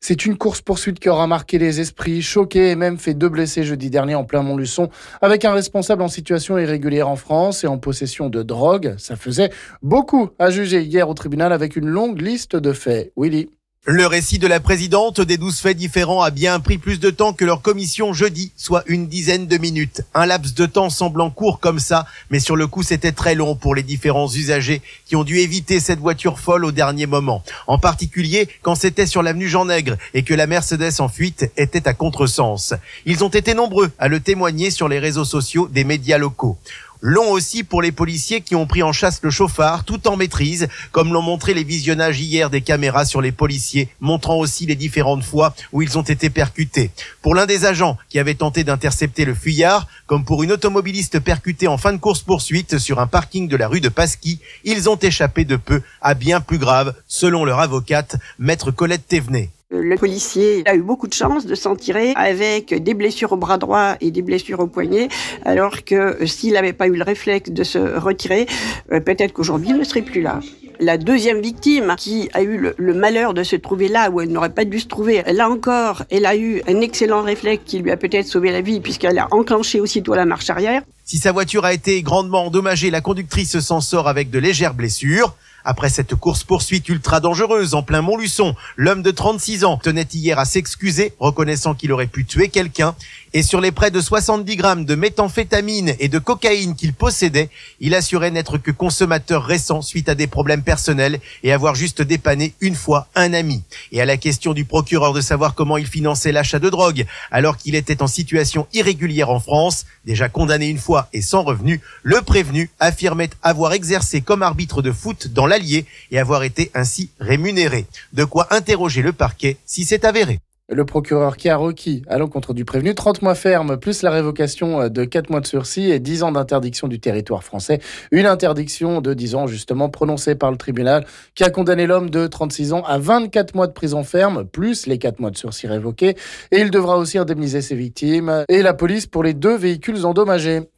C'est une course-poursuite qui aura marqué les esprits, choqué et même fait 2 blessés jeudi dernier en plein Montluçon, avec un responsable en situation irrégulière en France et en possession de drogue. Ça faisait beaucoup à juger hier au tribunal avec une longue liste de faits. Willy. Le récit de la présidente des 12 faits différents a bien pris plus de temps que leur commission jeudi, soit une dizaine de minutes. Un laps de temps semblant court comme ça, mais sur le coup c'était très long pour les différents usagers qui ont dû éviter cette voiture folle au dernier moment. En particulier quand c'était sur l'avenue Jean-Nègre et que la Mercedes en fuite était à contresens. Ils ont été nombreux à le témoigner sur les réseaux sociaux des médias locaux. Long aussi pour les policiers qui ont pris en chasse le chauffard tout en maîtrise, comme l'ont montré les visionnages hier des caméras sur les policiers, montrant aussi les différentes fois où ils ont été percutés. Pour l'un des agents qui avait tenté d'intercepter le fuyard, comme pour une automobiliste percutée en fin de course-poursuite sur un parking de la rue de Pasquis, ils ont échappé de peu à bien plus grave, selon leur avocate, maître Colette Thévenet. Le policier a eu beaucoup de chance de s'en tirer avec des blessures au bras droit et des blessures au poignet, alors que s'il n'avait pas eu le réflexe de se retirer, peut-être qu'aujourd'hui il ne serait plus là. La deuxième victime qui a eu le malheur de se trouver là où elle n'aurait pas dû se trouver, là encore, elle a eu un excellent réflexe qui lui a peut-être sauvé la vie puisqu'elle a enclenché aussitôt la marche arrière. Si sa voiture a été grandement endommagée, la conductrice s'en sort avec de légères blessures. Après cette course-poursuite ultra dangereuse en plein Montluçon, l'homme de 36 ans tenait hier à s'excuser, reconnaissant qu'il aurait pu tuer quelqu'un. Et sur les près de 70 grammes de méthamphétamine et de cocaïne qu'il possédait, il assurait n'être que consommateur récent suite à des problèmes personnels et avoir juste dépanné une fois un ami. Et à la question du procureur de savoir comment il finançait l'achat de drogue alors qu'il était en situation irrégulière en France, déjà condamné une fois et sans revenu, le prévenu affirmait avoir exercé comme arbitre de foot dans l'Allier et avoir été ainsi rémunéré. De quoi interroger le parquet si c'est avéré. Le procureur qui a requis à l'encontre du prévenu 30 mois ferme plus la révocation de 4 mois de sursis et 10 ans d'interdiction du territoire français. Une interdiction de 10 ans justement prononcée par le tribunal qui a condamné l'homme de 36 ans à 24 mois de prison ferme plus les 4 mois de sursis révoqués. Et il devra aussi indemniser ses victimes et la police pour les 2 véhicules endommagés.